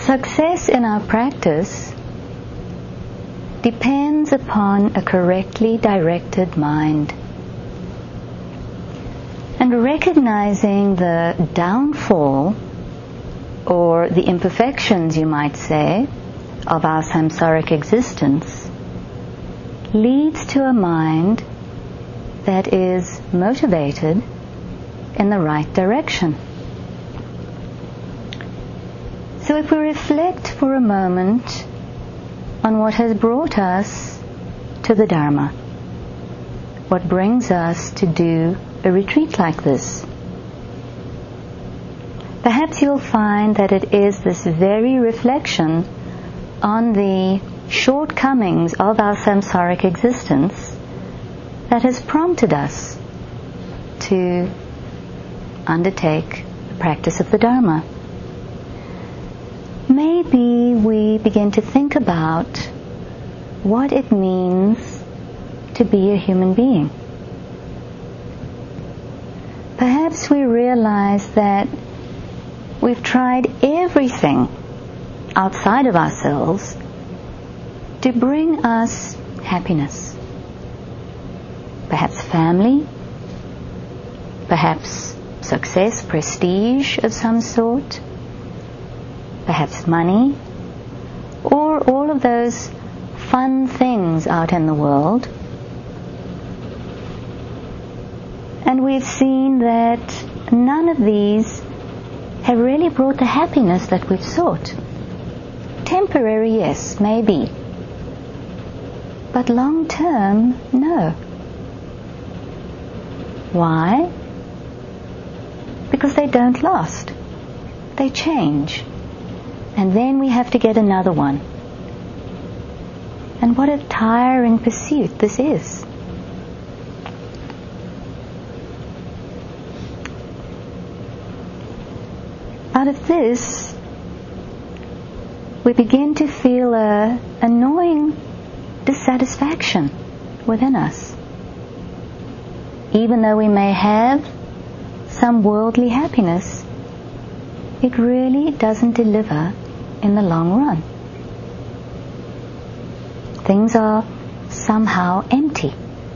Success in our practice depends upon a correctly directed mind. And recognizing the downfall, or the imperfections, you might say, of our samsaric existence, leads to a mind that is motivated in the right direction. So if we reflect for a moment on what has brought us to the Dharma, what brings us to do a retreat like this, perhaps you'll find that it is this very reflection on the shortcomings of our samsaric existence that has prompted us to undertake the practice of the Dharma. Maybe we begin to think about what it means to be a human being. Perhaps we realize that we've tried everything outside of ourselves to bring us happiness. Perhaps family, perhaps success, prestige of some sort, perhaps money, or all of those fun things out in the world. And we've seen that none of these have really brought the happiness that we've sought. Temporary, yes, maybe. But long term, no. Why? Because they don't last. They change. And then we have to get another one. And what a tiring pursuit this is. Out of this, we begin to feel an annoying dissatisfaction within us. Even though we may have some worldly happiness, it really doesn't deliver in the long run. Things are somehow empty.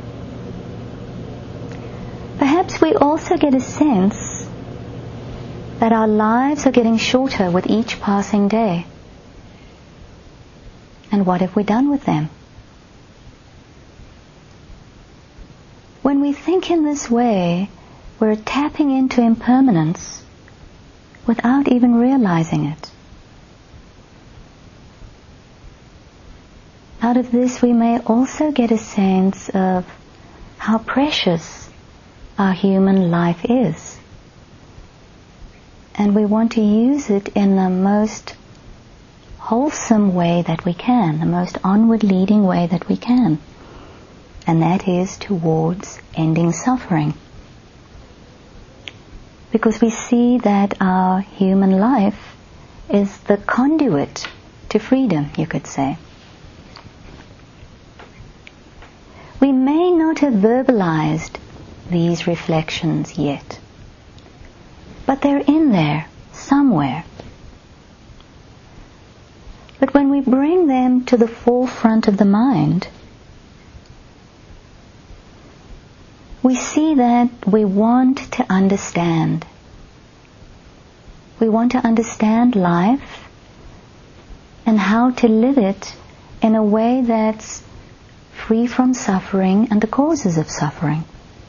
Perhaps we also get a sense that our lives are getting shorter with each passing day. And what have we done with them? When we think in this way, we're tapping into impermanence without even realizing it. Out of this, we may also get a sense of how precious our human life is. And we want to use it in the most wholesome way that we can, the most onward leading way that we can. And that is towards ending suffering. Because we see that our human life is the conduit to freedom, you could say. We may not have verbalized these reflections yet, but they're in there somewhere. But when we bring them to the forefront of the mind, we see that we want to understand. We want to understand life and how to live it in a way that's free from suffering and the causes of suffering.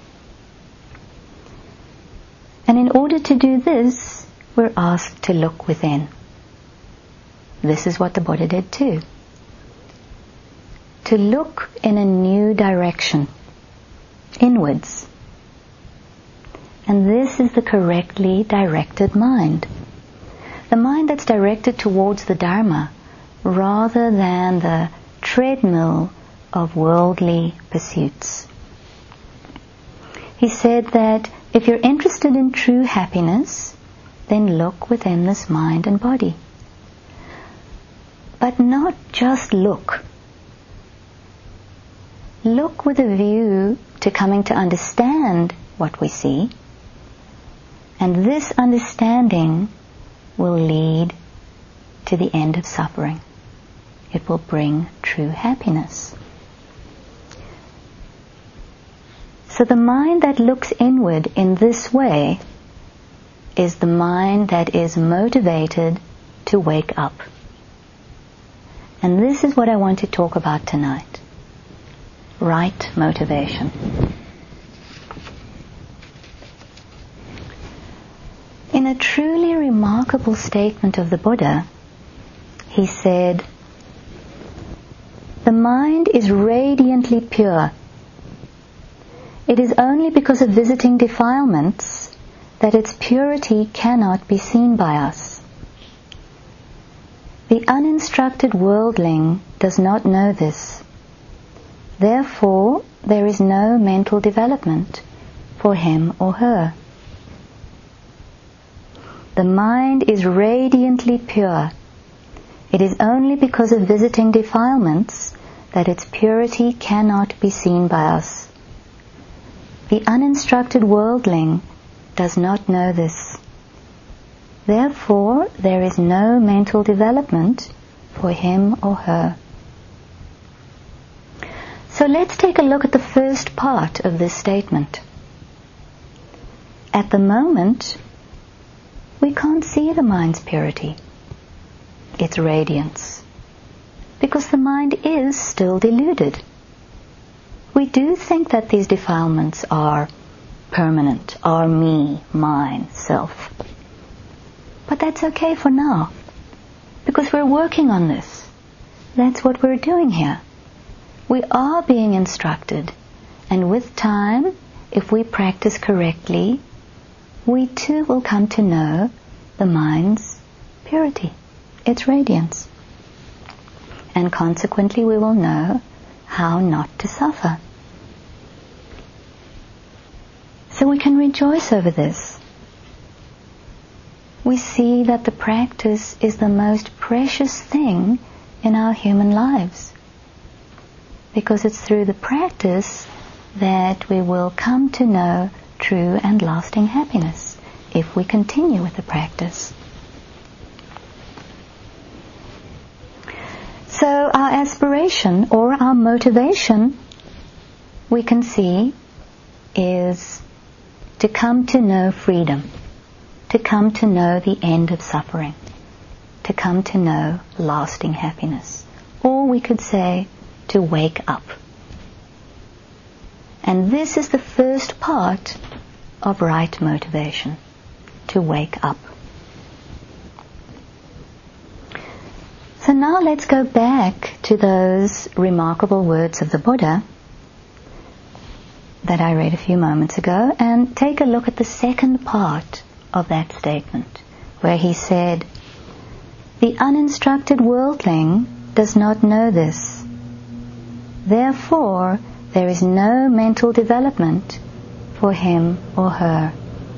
And in order to do this, we're asked to look within. This is what the Buddha did too. To look in a new direction, inwards. And this is the correctly directed mind. The mind that's directed towards the Dharma rather than the treadmill of worldly pursuits. He said that if you're interested in true happiness, then look within this mind and body. But not just look. Look with a view to coming to understand what we see. And this understanding will lead to the end of suffering. It will bring true happiness. So the mind that looks inward in this way is the mind that is motivated to wake up. And this is what I want to talk about tonight. Right motivation. In a truly remarkable statement of the Buddha, he said, "The mind is radiantly pure. It is only because of visiting defilements that its purity cannot be seen by us. The uninstructed worldling does not know this. Therefore, there is no mental development for him or her. The mind is radiantly pure. It is only because of visiting defilements that its purity cannot be seen by us. The uninstructed worldling does not know this. Therefore, there is no mental development for him or her." So let's take a look at the first part of this statement. At the moment, we can't see the mind's purity, its radiance, because the mind is still deluded. We do think that these defilements are permanent, are me, mine, self. But that's okay for now, because we're working on this. That's what we're doing here. We are being instructed, and with time, if we practice correctly, we too will come to know the mind's purity, its radiance. And consequently, we will know how not to suffer. So we can rejoice over this. We see that the practice is the most precious thing in our human lives, because it's through the practice that we will come to know true and lasting happiness, if we continue with the practice. So our aspiration or our motivation, we can see, is to come to know freedom, to come to know the end of suffering, to come to know lasting happiness. Or we could say, to wake up. And this is the first part of right motivation, to wake up. So now let's go back to those remarkable words of the Buddha that I read a few moments ago and take a look at the second part of that statement, where he said, "The uninstructed worldling does not know this. Therefore, there is no mental development for him or her."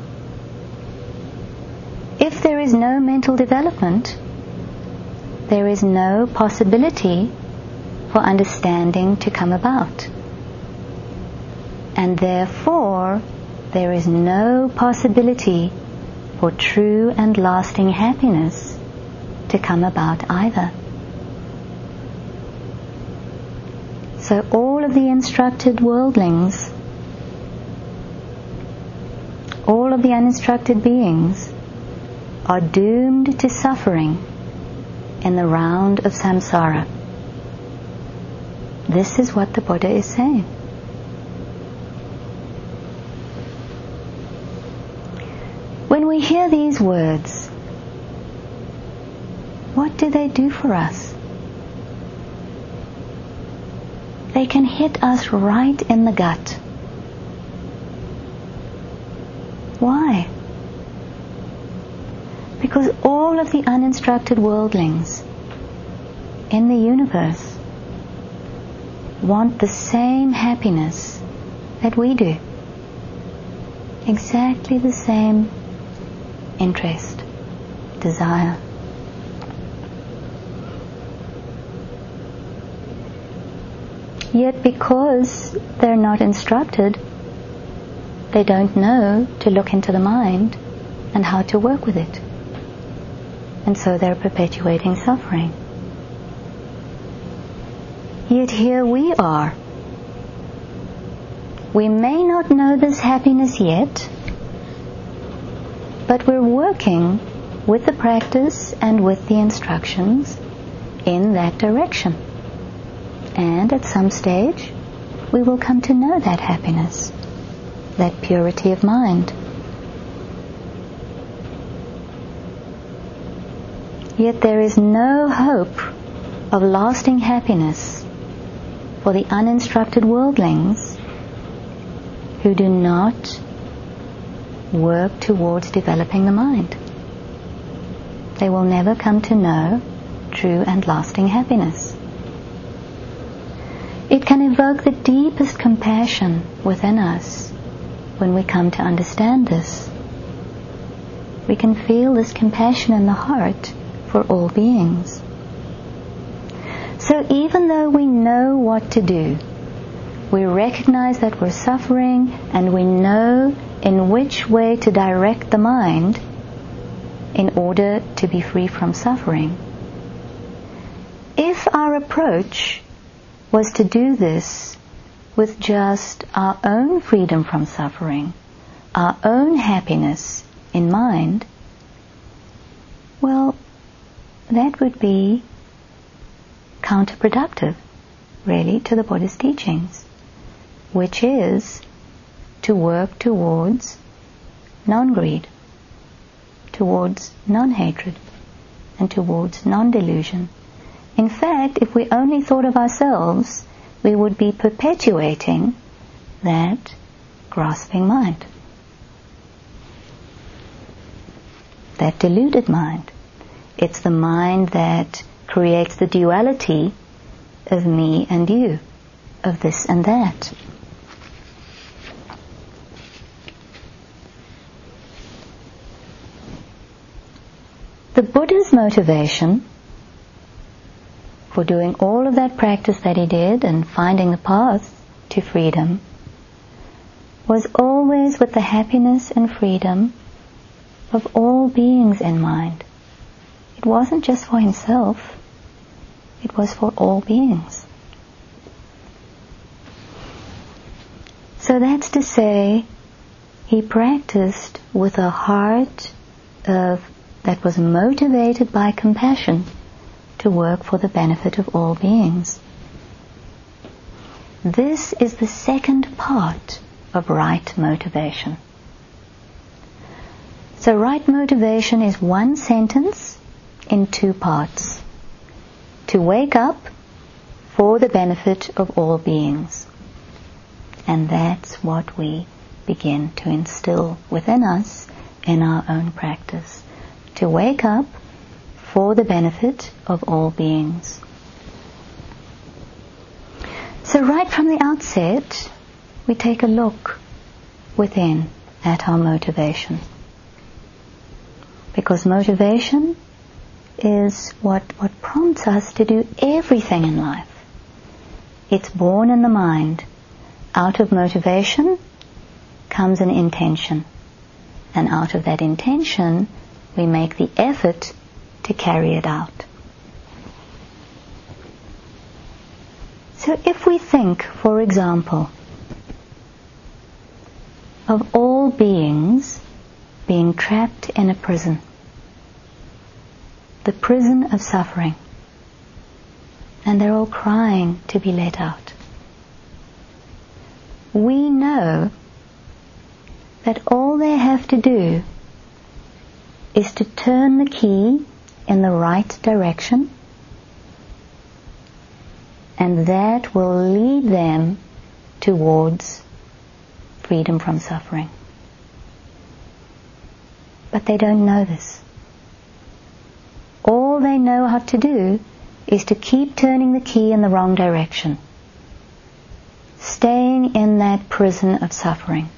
If there is no mental development, there is no possibility for understanding to come about. And therefore, there is no possibility for true and lasting happiness to come about either. So all of the instructed worldlings, all of the uninstructed beings, are doomed to suffering in the round of samsara. This is what the Buddha is saying. When we hear these words, what do they do for us? They can hit us right in the gut. Why? Because all of the uninstructed worldlings in the universe want the same happiness that we do. Exactly the same interest, desire. Yet because they're not instructed, they don't know to look into the mind and how to work with it. and so they're perpetuating suffering. Yet here we are. We may not know this happiness yet, but we're working with the practice and with the instructions in that direction. And at some stage, we will come to know that happiness, that purity of mind. Yet there is no hope of lasting happiness for the uninstructed worldlings who do not work towards developing the mind. They will never come to know true and lasting happiness. It can evoke the deepest compassion within us when we come to understand this. We can feel this compassion in the heart for all beings. So even though we know what to do, we recognize that we're suffering and we know in which way to direct the mind in order to be free from suffering. If our approach was to do this with just our own freedom from suffering, our own happiness in mind, well, that would be counterproductive, really, to the Buddha's teachings, which is to work towards non-greed, towards non-hatred, and towards non-delusion. In fact, if we only thought of ourselves, we would be perpetuating that grasping mind, that deluded mind. It's the mind that creates the duality of me and you, of this and that. The Buddha's motivation for doing all of that practice that he did and finding the path to freedom was always with the happiness and freedom of all beings in mind. It wasn't just for himself, it was for all beings. So that's to say, he practiced with a heart that was motivated by compassion to work for the benefit of all beings. This is the second part of right motivation. So right motivation is one sentence in two parts. To wake up for the benefit of all beings. And that's what we begin to instill within us in our own practice. To wake up for the benefit of all beings. So right from the outset, we take a look within at our motivation. Because motivation is what prompts us to do everything in life. It's born in the mind. Out of motivation comes an intention. And out of that intention, we make the effort to carry it out. So if we think, for example, of all beings being trapped in a prison, the prison of suffering, and they're all crying to be let out. We know that all they have to do is to turn the key in the right direction, and that will lead them towards freedom from suffering. But they don't know this. All they know how to do is to keep turning the key in the wrong direction, staying in that prison of suffering.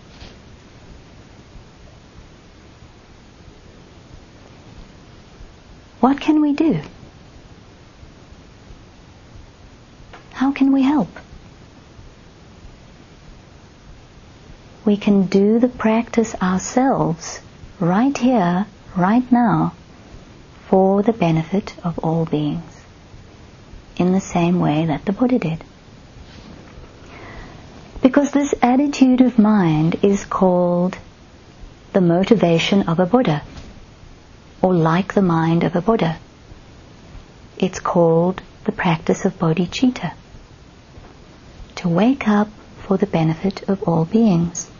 What can we do? How can we help? We can do the practice ourselves, right here, right now, for the benefit of all beings, in the same way that the Buddha did. Because this attitude of mind is called the motivation of a Buddha, or like the mind of a Buddha. It's called the practice of bodhicitta, to wake up for the benefit of all beings.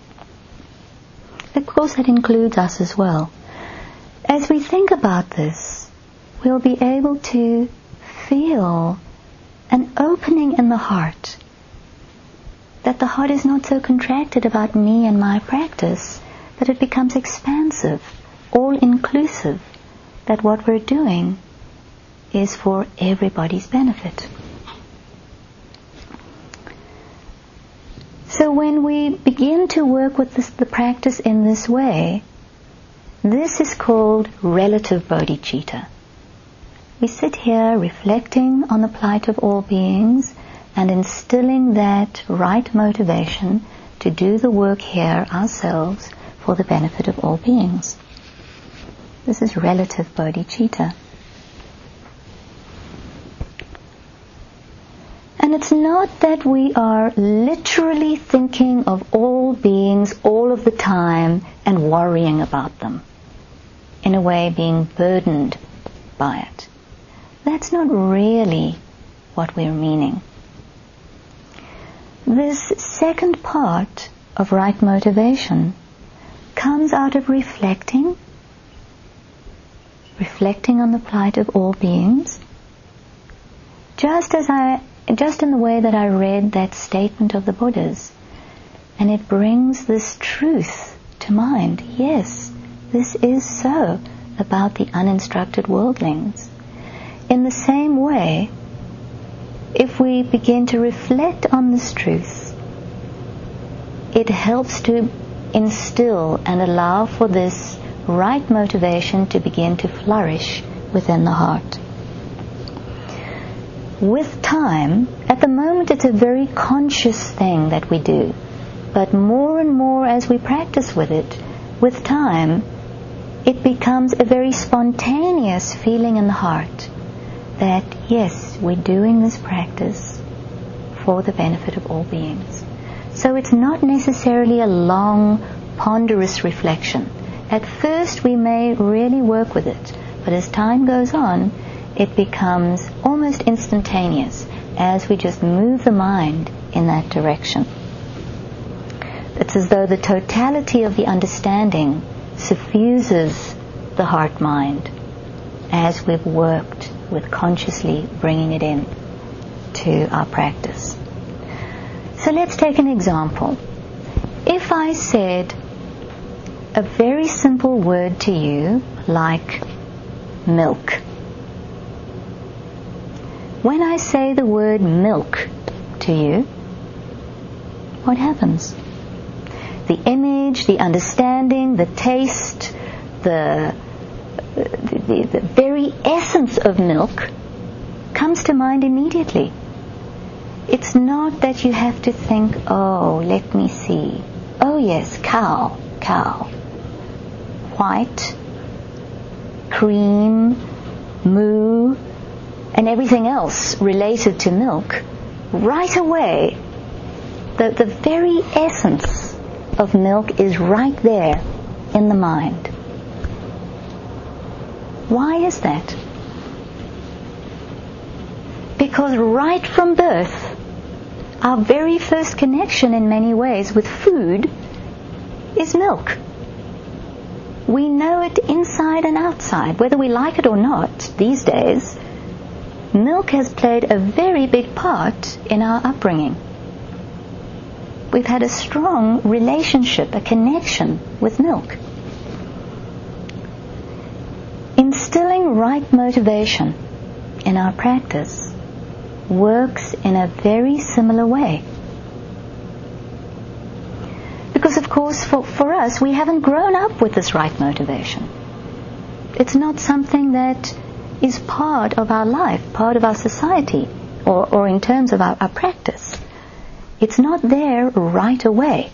Of course, that includes us as well. As we think about this, we'll be able to feel an opening in the heart, that the heart is not so contracted about me and my practice, that it becomes expansive, all-inclusive, that what we're doing is for everybody's benefit. So when we begin to work with the practice in this way, this is called relative bodhicitta. We sit here reflecting on the plight of all beings and instilling that right motivation to do the work here ourselves for the benefit of all beings. This is relative bodhicitta. And it's not that we are literally thinking of all beings all of the time and worrying about them, in a way being burdened by it. That's not really what we're meaning. This second part of right motivation comes out of reflecting on the plight of all beings, just in the way that I read that statement of the Buddha's, and it brings this truth to mind. Yes, this is so about the uninstructed worldlings. In the same way, if we begin to reflect on this truth, it helps to instill and allow for this right motivation to begin to flourish within the heart. With time, at the moment it's a very conscious thing that we do, but more and more as we practice with it, with time, it becomes a very spontaneous feeling in the heart that, yes, we're doing this practice for the benefit of all beings. So it's not necessarily a long, ponderous reflection. At first we may really work with it, but as time goes on, it becomes almost instantaneous as we just move the mind in that direction. It's as though the totality of the understanding suffuses the heart-mind as we've worked with consciously bringing it in to our practice. So let's take an example. If I said a very simple word to you like milk. When I say the word milk to you, what happens? The image, the understanding, the taste, the very essence of milk comes to mind immediately. It's not that you have to think, oh, let me see. Oh yes, cow. White, cream, moo, and everything else related to milk. Right away, the very essence of milk is right there in the mind. Why is that? Because right from birth, our very first connection in many ways with food is milk. We know it inside and outside, whether we like it or not these days. Milk has played a very big part in our upbringing. We've had a strong relationship, a connection with milk. Instilling right motivation in our practice works in a very similar way. Because of course for us, we haven't grown up with this right motivation. It's not something that is part of our life, part of our society, or in terms of our practice. It's not there right away.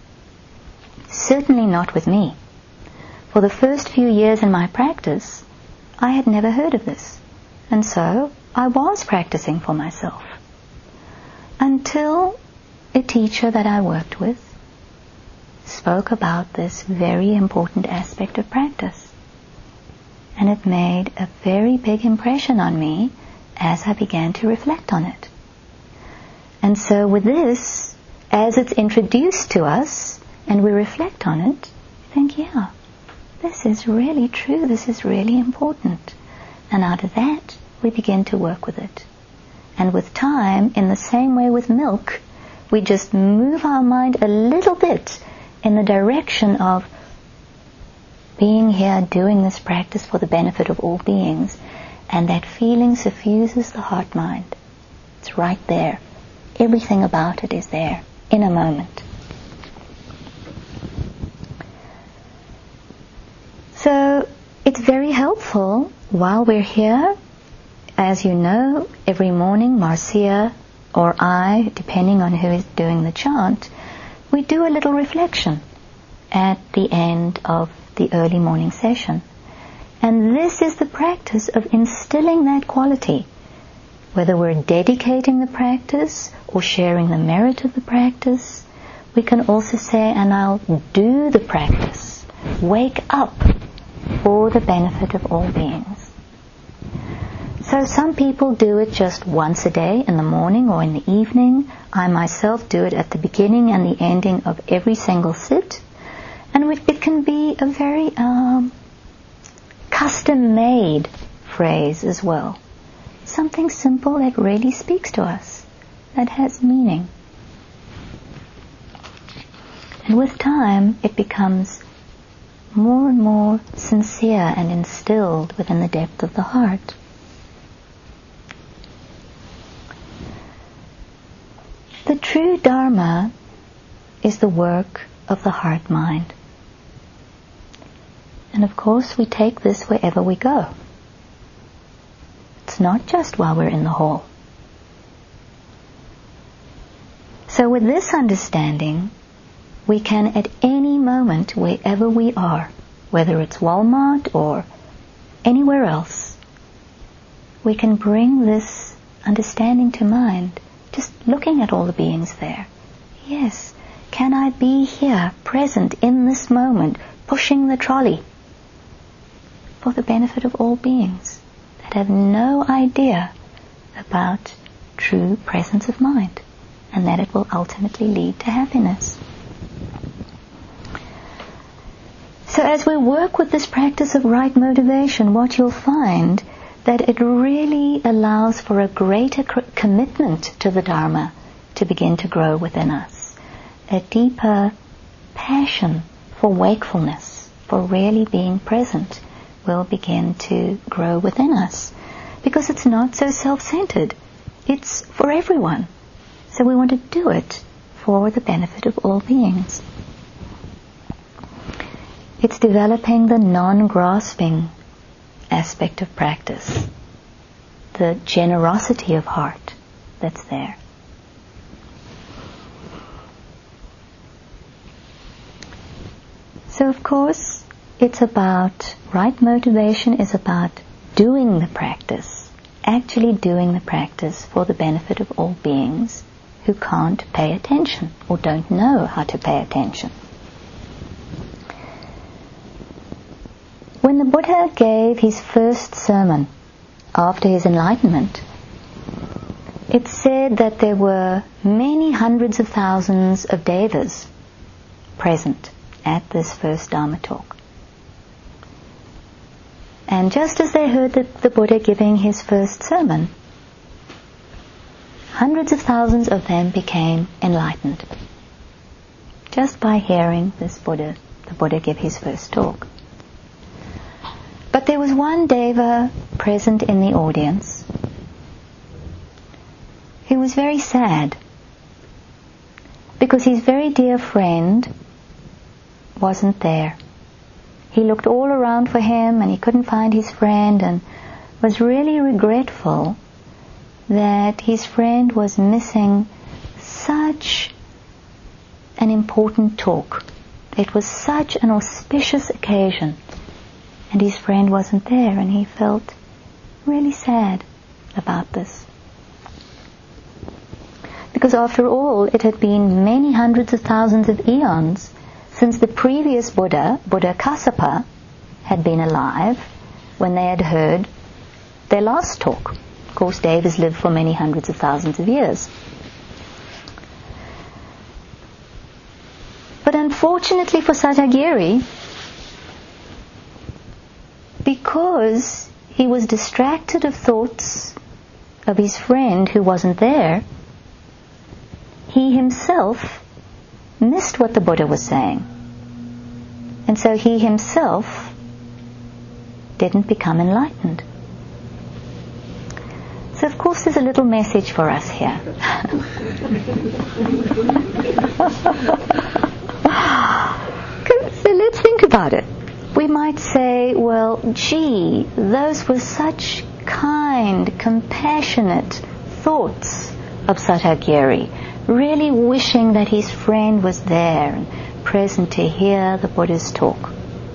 Certainly not with me. For the first few years in my practice, I had never heard of this. And so I was practicing for myself. Until a teacher that I worked with spoke about this very important aspect of practice. And it made a very big impression on me as I began to reflect on it. And so with this, as it's introduced to us and we reflect on it, we think, yeah, this is really true, this is really important. And out of that, we begin to work with it. And with time, in the same way with milk, we just move our mind a little bit in the direction of being here, doing this practice for the benefit of all beings, and that feeling suffuses the heart-mind. It's right there. Everything about it is there in a moment. So it's very helpful while we're here. As you know, every morning Marcia or I, depending on who is doing the chant, we do a little reflection at the end of the early morning session. And this is the practice of instilling that quality. Whether we're dedicating the practice or sharing the merit of the practice, we can also say, and I'll do the practice. Wake up for the benefit of all beings. So some people do it just once a day, in the morning or in the evening. I myself do it at the beginning and the ending of every single sit. And it can be a very custom-made phrase as well. Something simple that really speaks to us, that has meaning. And with time, it becomes more and more sincere and instilled within the depth of the heart. The true Dharma is the work of the heart-mind. And of course, we take this wherever we go. It's not just while we're in the hall. So with this understanding, we can at any moment, wherever we are, whether it's Walmart or anywhere else, we can bring this understanding to mind, just looking at all the beings there. Yes, can I be here, present in this moment, pushing the trolley for the benefit of all beings that have no idea about true presence of mind, and that it will ultimately lead to happiness. So as we work with this practice of right motivation, what you'll find that it really allows for a greater commitment to the Dharma to begin to grow within us. A deeper passion for wakefulness, for really being present, will begin to grow within us. Because it's not so self-centered. It's for everyone. So we want to do it for the benefit of all beings. It's developing the non-grasping aspect of practice, the generosity of heart that's there. So of course, it's about, right motivation is about doing the practice, actually doing the practice for the benefit of all beings who can't pay attention or don't know how to pay attention. When the Buddha gave his first sermon after his enlightenment, it said that there were many hundreds of thousands of devas present at this first Dharma talk. And just as they heard the Buddha giving his first sermon, hundreds of thousands of them became enlightened just by hearing the Buddha give his first talk. But there was one deva present in the audience who was very sad because his very dear friend wasn't there. He looked all around for him and he couldn't find his friend, and was really regretful that his friend was missing such an important talk. It was such an auspicious occasion and his friend wasn't there, and he felt really sad about this. Because after all, it had been many hundreds of thousands of eons since the previous Buddha, Buddha Kassapa, had been alive when they had heard their last talk. Of course, Devas lived for many hundreds of thousands of years. But unfortunately for Satyagiri, because he was distracted of thoughts of his friend who wasn't there, he himself missed what the Buddha was saying. And so he himself didn't become enlightened. So of course there's a little message for us here. So let's think about it. We might say, well, gee, those were such kind, compassionate thoughts of Satyagiri, really wishing that his friend was there and present to hear the Buddha's talk.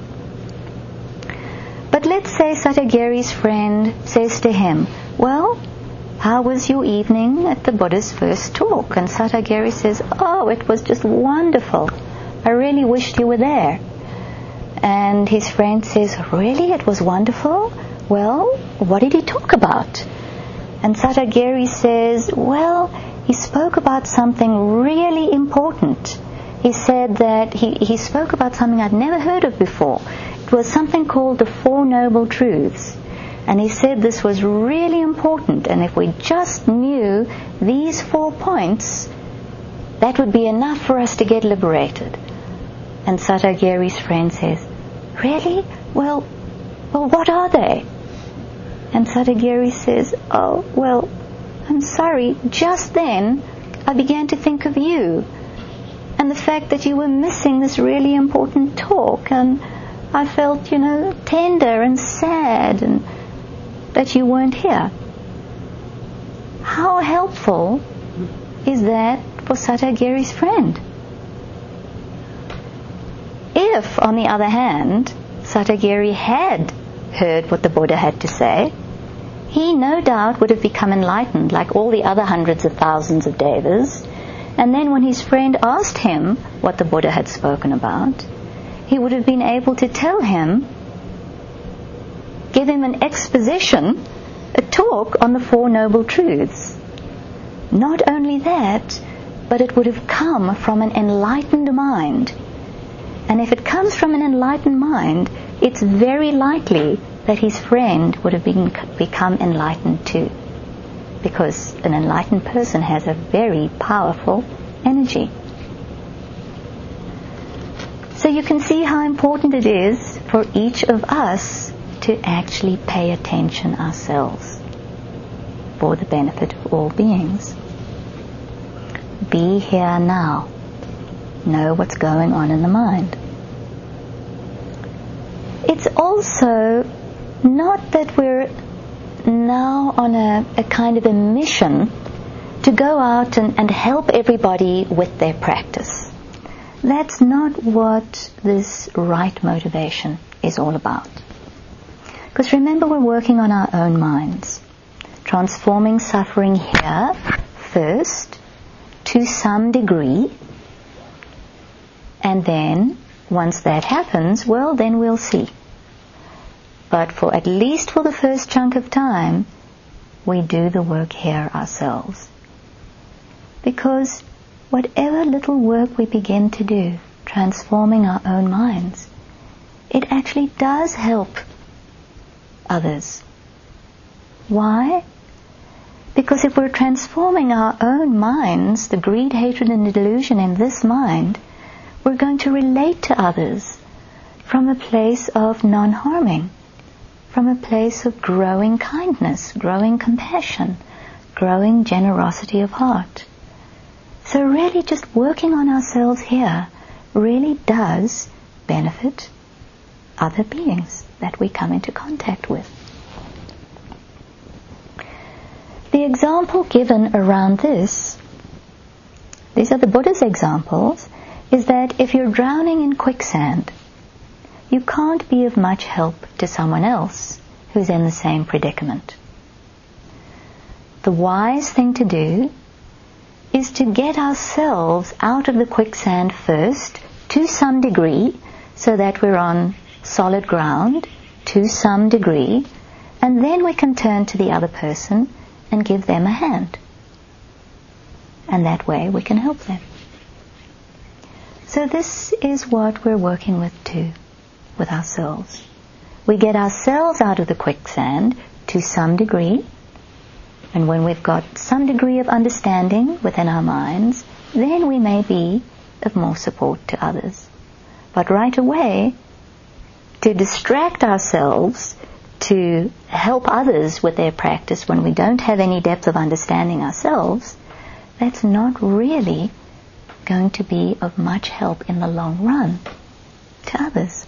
But let's say Satyagiri's friend says to him, well, how was your evening at the Buddha's first talk? And Satyagiri says, oh, it was just wonderful. I really wished you were there. And his friend says, really? It was wonderful? Well, what did he talk about? And Satyagiri says, well, he spoke about something really important. He said that he spoke about something I'd never heard of before. It was something called the Four Noble Truths. And he said this was really important, and if we just knew these 4 points, that would be enough for us to get liberated. And Satyagiri's friend says, really? Well, what are they? And Satyagiri says, oh, well, I'm sorry, just then I began to think of you and the fact that you were missing this really important talk, and I felt, tender and sad and that you weren't here. How helpful is that for Satyagiri's friend? If, on the other hand, Satyagiri had heard what the Buddha had to say, he no doubt would have become enlightened like all the other hundreds of thousands of Devas, and then when his friend asked him what the Buddha had spoken about, he would have been able to tell him, give him an exposition, a talk on the Four Noble Truths. Not only that, but it would have come from an enlightened mind. And if it comes from an enlightened mind, it's very likely that his friend would have become enlightened too. Because an enlightened person has a very powerful energy. So you can see how important it is for each of us to actually pay attention ourselves for the benefit of all beings. Be here now. Know what's going on in the mind. It's also not that we're now on a kind of a mission to go out and help everybody with their practice. That's not what this right motivation is all about. Because remember, we're working on our own minds, transforming suffering here first to some degree, and then once that happens, well, then we'll see. But for at least for the first chunk of time, we do the work here ourselves. Because whatever little work we begin to do, transforming our own minds, it actually does help others. Why? Because if we're transforming our own minds, the greed, hatred, and the delusion in this mind, we're going to relate to others from a place of non-harming, from a place of growing kindness, growing compassion, growing generosity of heart. So really just working on ourselves here really does benefit other beings that we come into contact with. The example given around this, these are the Buddha's examples, is that if you're drowning in quicksand, you can't be of much help to someone else who's in the same predicament. The wise thing to do is to get ourselves out of the quicksand first, to some degree, so that we're on solid ground, to some degree, and then we can turn to the other person and give them a hand. And that way we can help them. So this is what we're working with too, with ourselves. We get ourselves out of the quicksand to some degree, and when we've got some degree of understanding within our minds, then we may be of more support to others. But right away, to distract ourselves to help others with their practice when we don't have any depth of understanding ourselves, that's not really going to be of much help in the long run to others.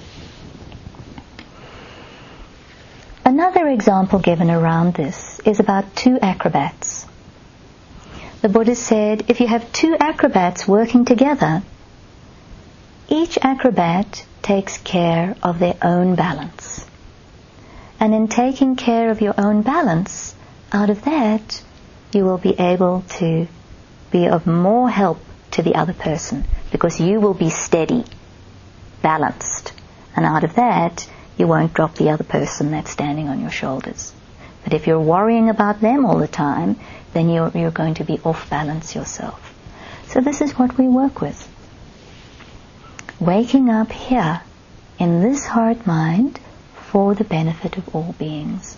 Another example given around this is about two acrobats. The Buddha said, if you have two acrobats working together, each acrobat takes care of their own balance. And in taking care of your own balance, out of that, you will be able to be of more help to the other person, because you will be steady, balanced. And out of that, you won't drop the other person that's standing on your shoulders. But if you're worrying about them all the time, then you're going to be off balance yourself. So this is what we work with. Waking up here in this heart mind for the benefit of all beings.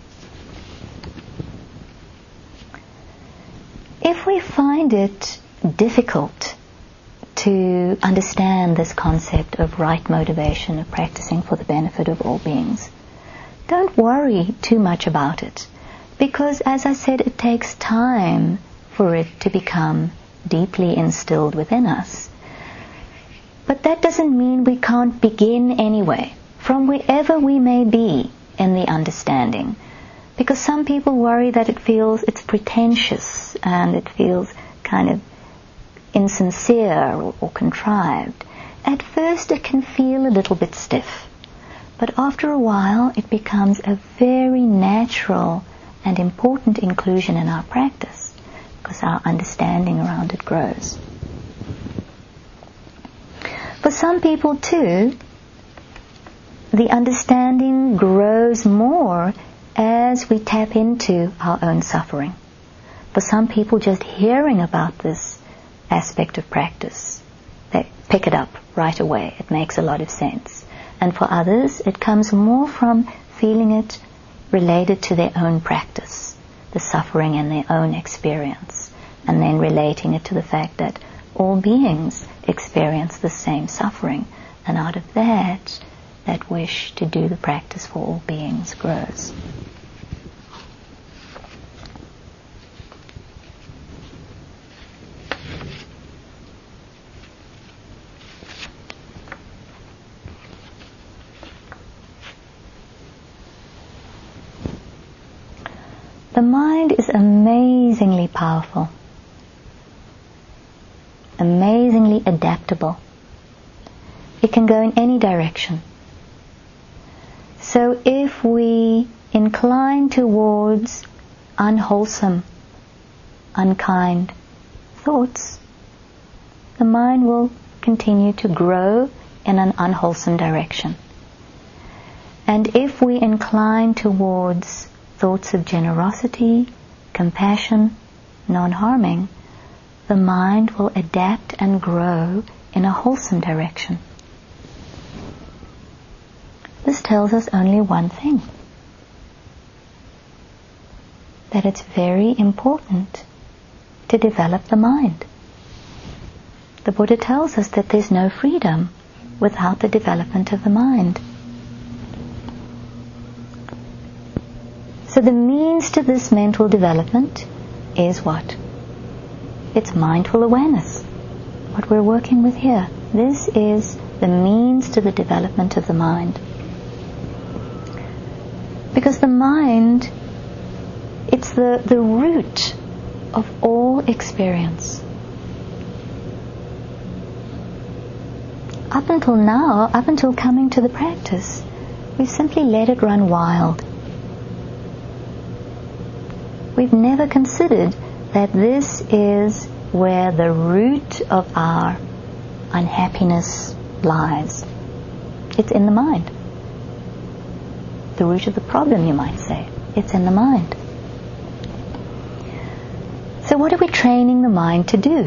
If we find it difficult to understand this concept of right motivation, of practicing for the benefit of all beings, don't worry too much about it, because as I said, it takes time for it to become deeply instilled within us. But that doesn't mean we can't begin anyway, from wherever we may be in the understanding. Because some people worry that it's pretentious and it feels kind of insincere or contrived. At first it can feel a little bit stiff, but after a while it becomes a very natural and important inclusion in our practice, because our understanding around it grows. For some people too, the understanding grows more as we tap into our own suffering. For some people, just hearing about this aspect of practice, they pick it up right away. It makes a lot of sense. And for others, it comes more from feeling it related to their own practice, the suffering in their own experience, and then relating it to the fact that all beings experience the same suffering, and out of that wish to do the practice for all beings grows. The mind is amazingly powerful, amazingly adaptable. It can go in any direction. So if we incline towards unwholesome, unkind thoughts, the mind will continue to grow in an unwholesome direction. And if we incline towards thoughts of generosity, compassion, non-harming, the mind will adapt and grow in a wholesome direction. This tells us only one thing: that it's very important to develop the mind. The Buddha tells us that there's no freedom without the development of the mind. So the means to this mental development is what? It's mindful awareness, what we're working with here. This is the means to the development of the mind. Because the mind, it's the root of all experience. up until now, up until coming to the practice, we've simply let it run wild. We've never considered that this is where the root of our unhappiness lies. It's in the mind. The root of the problem, you might say. It's in the mind. So what are we training the mind to do?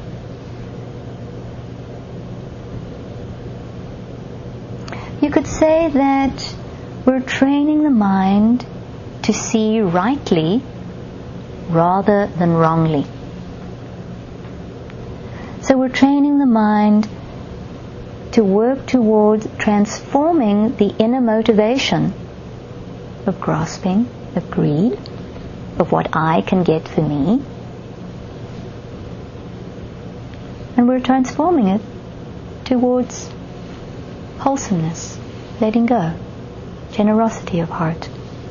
You could say that we're training the mind to see rightly rather than wrongly. So we're training the mind to work towards transforming the inner motivation of grasping, of greed, of what I can get for me. And we're transforming it towards wholesomeness, letting go, generosity of heart.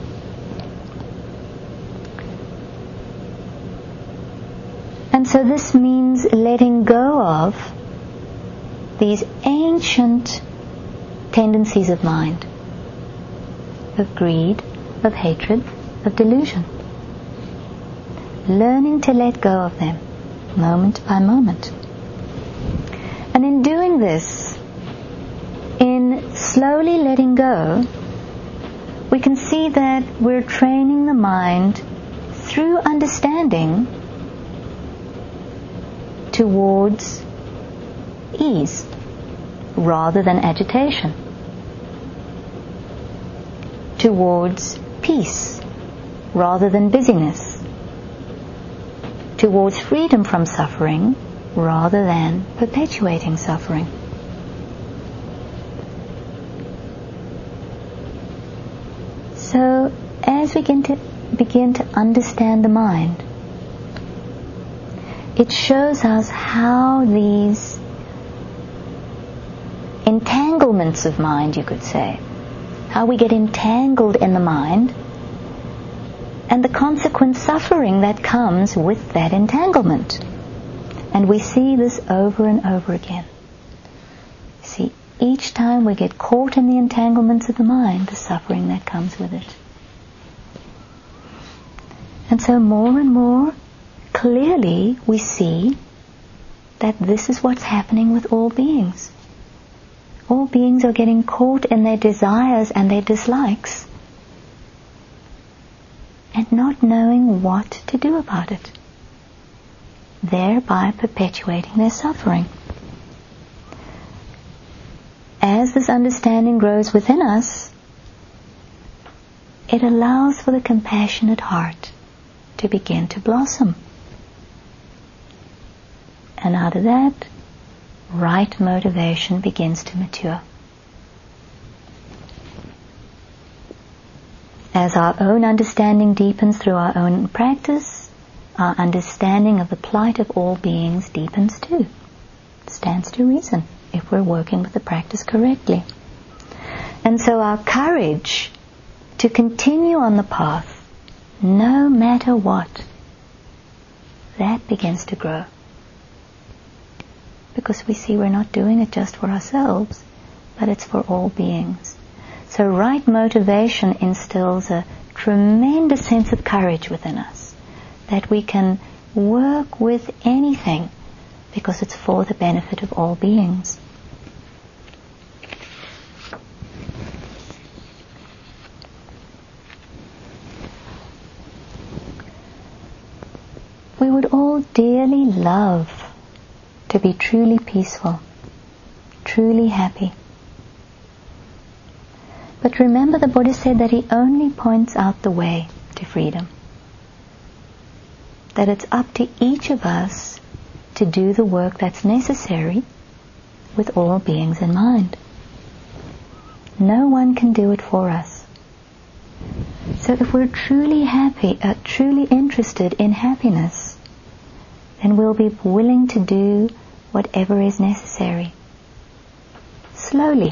And so this means letting go of these ancient tendencies of mind, of greed, of hatred, of delusion. Learning to let go of them, moment by moment. And in doing this, in slowly letting go, we can see that we're training the mind through understanding towards ease rather than agitation, towards peace rather than busyness, towards freedom from suffering rather than perpetuating suffering. So as we begin to understand the mind, it shows us how these entanglements of mind, you could say, how we get entangled in the mind, and the consequent suffering that comes with that entanglement. And we see this over and over again. See, each time we get caught in the entanglements of the mind, the suffering that comes with it. And so more and more clearly we see that this is what's happening with all beings. All beings are getting caught in their desires and their dislikes and not knowing what to do about it, thereby perpetuating their suffering. As this understanding grows within us, it allows for the compassionate heart to begin to blossom. And out of that, right motivation begins to mature. As our own understanding deepens through our own practice, our understanding of the plight of all beings deepens too. It stands to reason if we're working with the practice correctly. And so our courage to continue on the path, no matter what, that begins to grow. Because we see we're not doing it just for ourselves, but it's for all beings. So right motivation instills a tremendous sense of courage within us, that we can work with anything because it's for the benefit of all beings. We would all dearly love to be truly peaceful, truly happy. But remember, the Buddha said that he only points out the way to freedom. That it's up to each of us to do the work that's necessary with all beings in mind. No one can do it for us. So if we're truly happy, truly interested in happiness, then we'll be willing to do whatever is necessary. Slowly,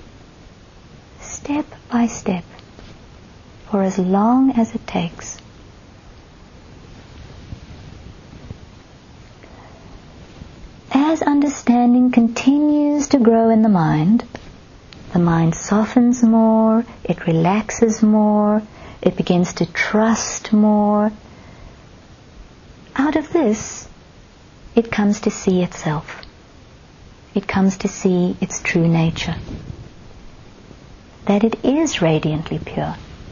step by step, for as long as it takes. As as understanding continues to grow in the mind softens more, it relaxes more, it begins to trust more. Out of this, it comes to see itself. It comes to see its true nature. That it is radiantly pure.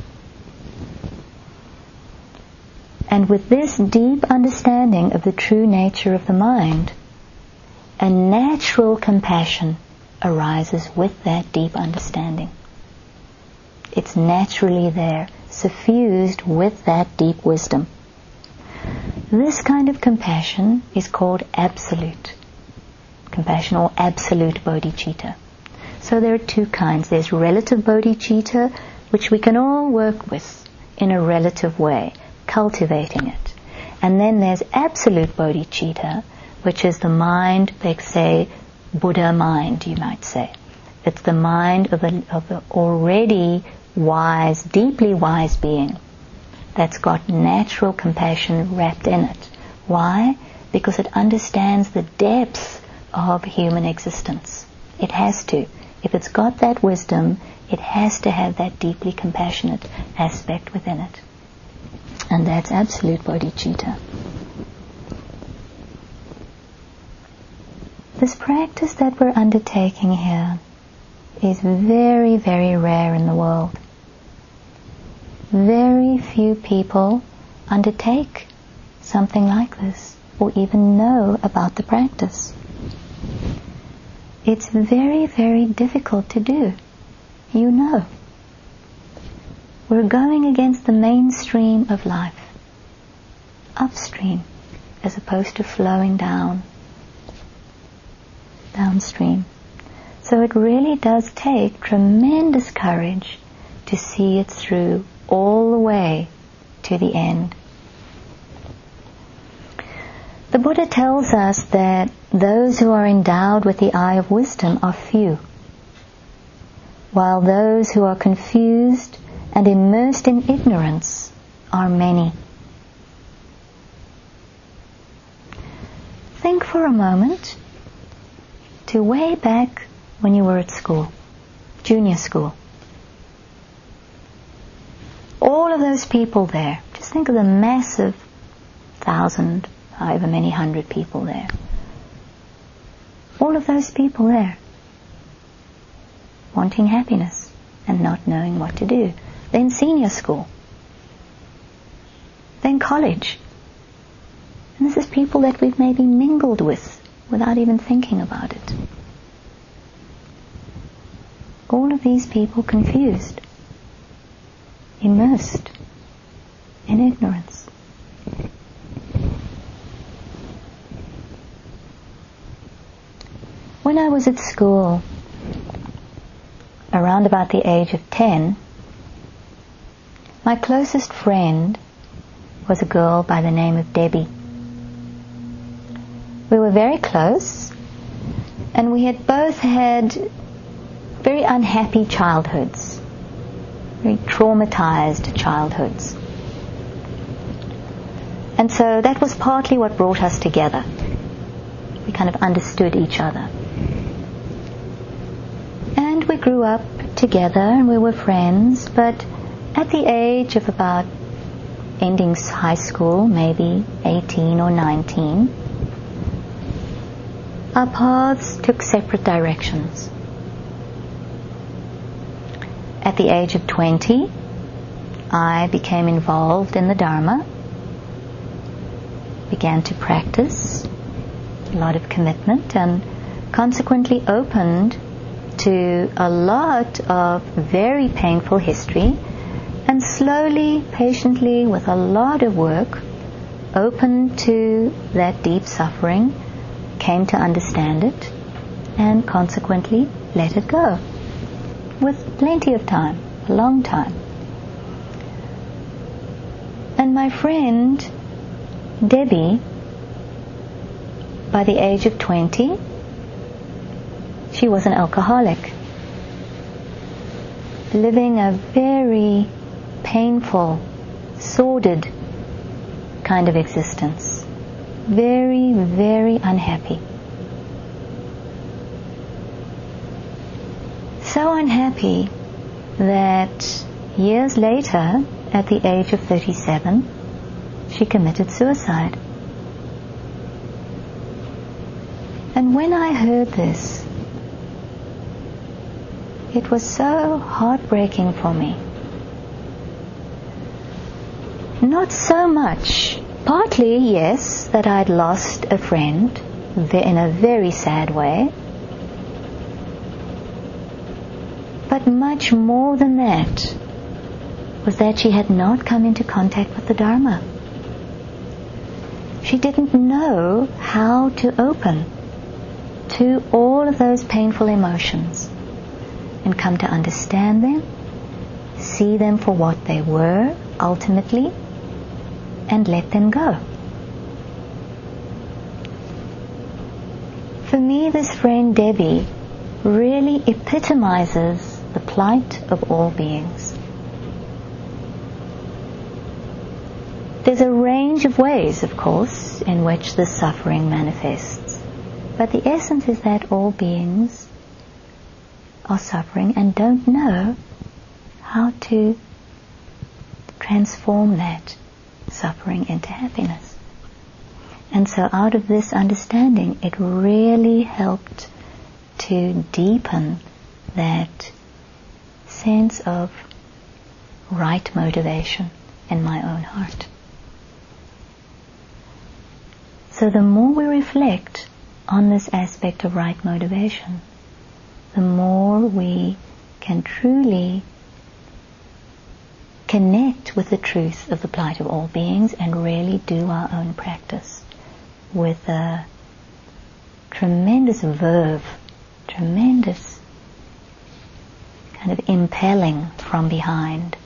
And with this deep understanding of the true nature of the mind, a natural compassion arises with that deep understanding. It's naturally there, suffused with that deep wisdom. This kind of compassion is called absolute compassion or absolute bodhicitta. So there are two kinds. There's relative bodhicitta, which we can all work with in a relative way, cultivating it. And then there's absolute bodhicitta, which is the mind, they say, Buddha mind, you might say. It's the mind of the already wise, deeply wise being that's got natural compassion wrapped in it. Why? Because it understands the depth of human existence. It has to. If it's got that wisdom, it has to have that deeply compassionate aspect within it. And that's absolute bodhicitta. This practice that we're undertaking here is very, very rare in the world. Very few people undertake something like this or even know about the practice. It's very, very difficult to do. You know. We're going against the mainstream of life. Upstream as opposed to flowing downstream. So it really does take tremendous courage to see it through all the way to the end. The Buddha tells us that those who are endowed with the eye of wisdom are few, while those who are confused and immersed in ignorance are many. Think for a moment to way back when you were at school, junior school. All of those people there, just think of the massive 1,000, however many hundred people there. All of those people there, wanting happiness and not knowing what to do. Then senior school. Then college. And this is people that we've maybe mingled with without even thinking about it. All of these people confused, immersed in ignorance. When I was at school, around about the age of 10, my closest friend was a girl by the name of Debbie. We were very close, and we had both had very unhappy childhoods, very traumatized childhoods. And so that was partly what brought us together. We kind of understood each other. And we grew up together and we were friends, but at the age of about ending high school, maybe 18 or 19, our paths took separate directions. At the age of 20, I became involved in the Dharma, began to practice, a lot of commitment, and consequently opened to a lot of very painful history, and slowly, patiently, with a lot of work, opened to that deep suffering, came to understand it, and consequently let it go. With plenty of time, a long time. And my friend Debbie, by the age of 20, she was an alcoholic, living a very painful, sordid kind of existence. Very, very unhappy. so unhappy that years later, at the age of 37, she committed suicide. And when I heard this, it was so heartbreaking for me. Not so much, partly, yes, that I'd lost a friend in a very sad way, but much more than that was that she had not come into contact with the Dharma. She didn't know how to open to all of those painful emotions and come to understand them, see them for what they were ultimately, and let them go. For me, this friend Debbie really epitomizes the plight of all beings. There's a range of ways, of course, in which this suffering manifests, but the essence is that all beings are suffering and don't know how to transform that suffering into happiness. And so out of this understanding, it really helped to deepen that sense of right motivation in my own heart. So the more we reflect on this aspect of right motivation, the more we can truly connect with the truth of the plight of all beings and really do our own practice with a tremendous verve, tremendous kind of impelling from behind.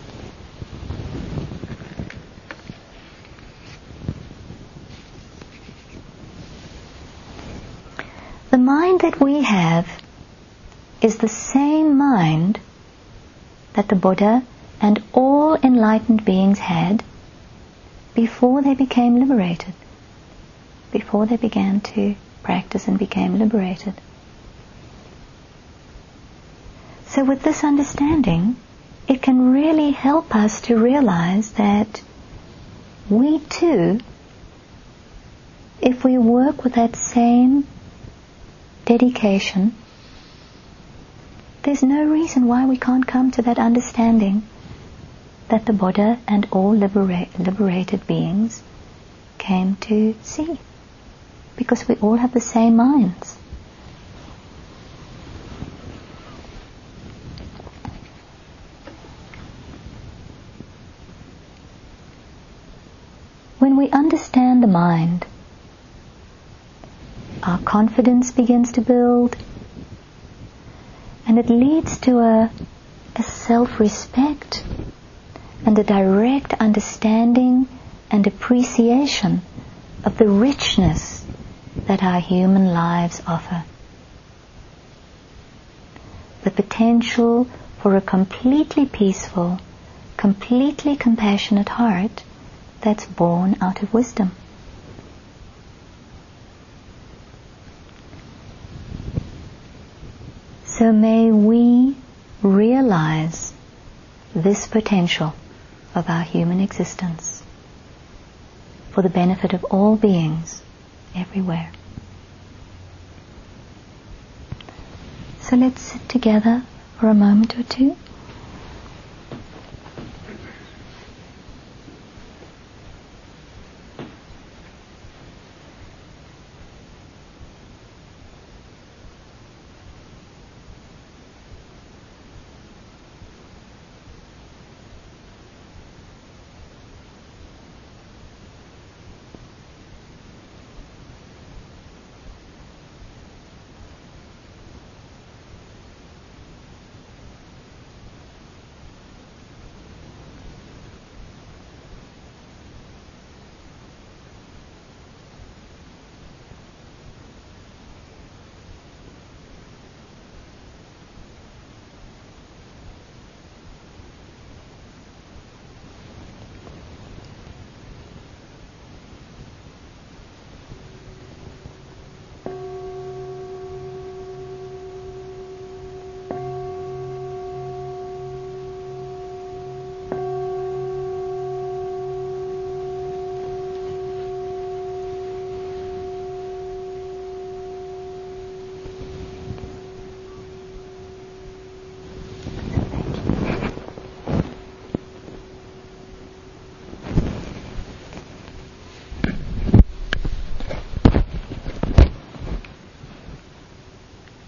The mind that we have is the same mind that the Buddha and all enlightened beings had before they became liberated, before they began to practice and became liberated. So with this understanding, it can really help us to realize that we too, if we work with that same dedication, there's no reason why we can't come to that understanding that the Buddha and all liberated beings came to see. Because we all have the same minds. When we understand the mind, our confidence begins to build, and it leads to a self-respect and a direct understanding and appreciation of the richness that our human lives offer. The potential for a completely peaceful, completely compassionate heart that's born out of wisdom. So may we realize this potential of our human existence for the benefit of all beings everywhere. So let's sit together for a moment or two.